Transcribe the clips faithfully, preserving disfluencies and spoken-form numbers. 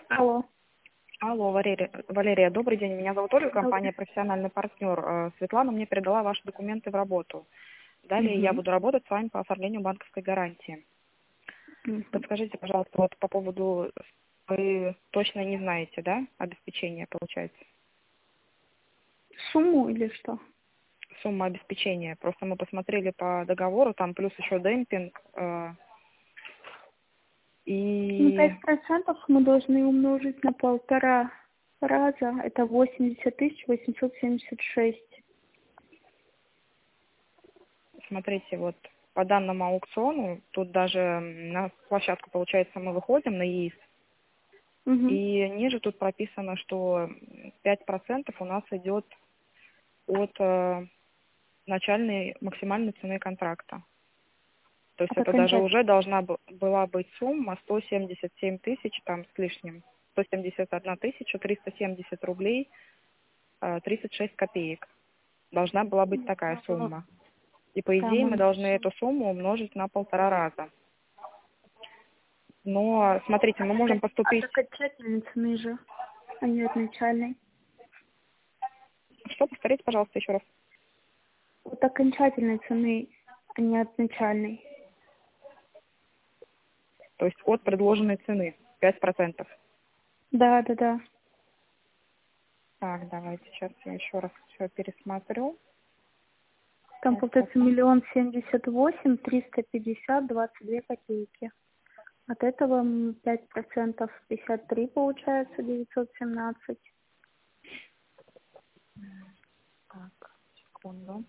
Алло. Алло, Валерия, Валерия, добрый день. Меня зовут Ольга, Добрый. компания «Профессиональный партнер». Э, Светлана мне передала ваши документы в работу. Далее я Мгм. буду работать с вами по оформлению банковской гарантии. Мгм. Подскажите, пожалуйста, вот по поводу, вы точно не знаете, да, обеспечения, получается? Сумму или что? Сумма обеспечения. Просто мы посмотрели по договору, там плюс еще демпинг. э, Ну, И пять процентов мы должны умножить на полтора раза. Это восемьдесят тысяч восемьсот семьдесят шесть. смотрите, вот по данному аукциону, тут даже м, на площадку, получается, мы выходим на ИИС. Угу. И ниже тут прописано, что пять процентов у нас идет от э, начальной максимальной цены контракта. То есть Это это даже окончательно. уже должна б- была быть сумма сто семьдесят семь тысяч там с лишним, сто семьдесят одна тысяча триста семьдесят рублей э, тридцать шесть копеек. Должна была быть такая Ну, сумма. И по идее там у мы нас... должны эту сумму умножить на полтора раза. Но смотрите, мы От, можем окон- от поступить... окончательной цены же, а не от начальной. Что, повторите, пожалуйста, еще раз. От окончательной цены, а не от начальной. То есть от предложенной цены пять процентов. Да, да, да. Так, давайте сейчас я еще раз все пересмотрю. Там пять получается процентов. миллион семьдесят восемь триста пятьдесят двадцать две копейки. От этого м, пять процентов пятьдесят три получается девятьсот семнадцать. Так, секунду.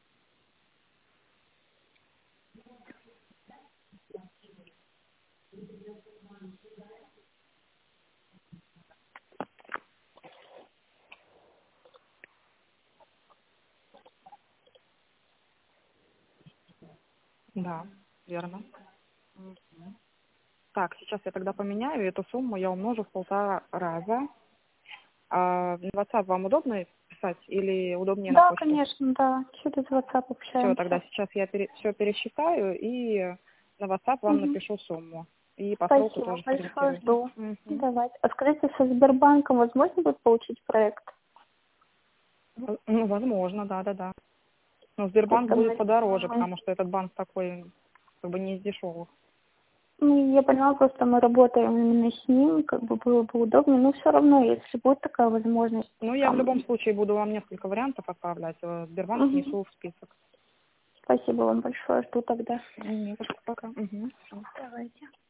Да, верно. Мгм. Так, сейчас я тогда поменяю эту сумму, я умножу в полтора раза. А на WhatsApp вам удобно писать или удобнее на Да, почту? конечно, да. Через WhatsApp Все, тогда общаемся. сейчас я все пересчитаю и на WhatsApp вам Мгм. напишу сумму. И по сроку Спасибо тоже большое, сориентируюсь. жду. Мгм. Давайте. А скажите, со Сбербанком возможно будет получить проект? Ну, возможно, да, да, да. Но Сбербанк Просто будет мы... подороже, мы- потому что этот банк такой, как бы не из дешевых. Ну, я поняла, просто мы работаем именно с ним, как бы было бы удобнее. Но все равно, если будет такая возможность, Ну, я в там... любом случае буду вам несколько вариантов отправлять. э, Сбербанк Мгм. внесу в список. Спасибо вам большое, жду тогда. Не за что, пока. Мгм. Всё. Давайте.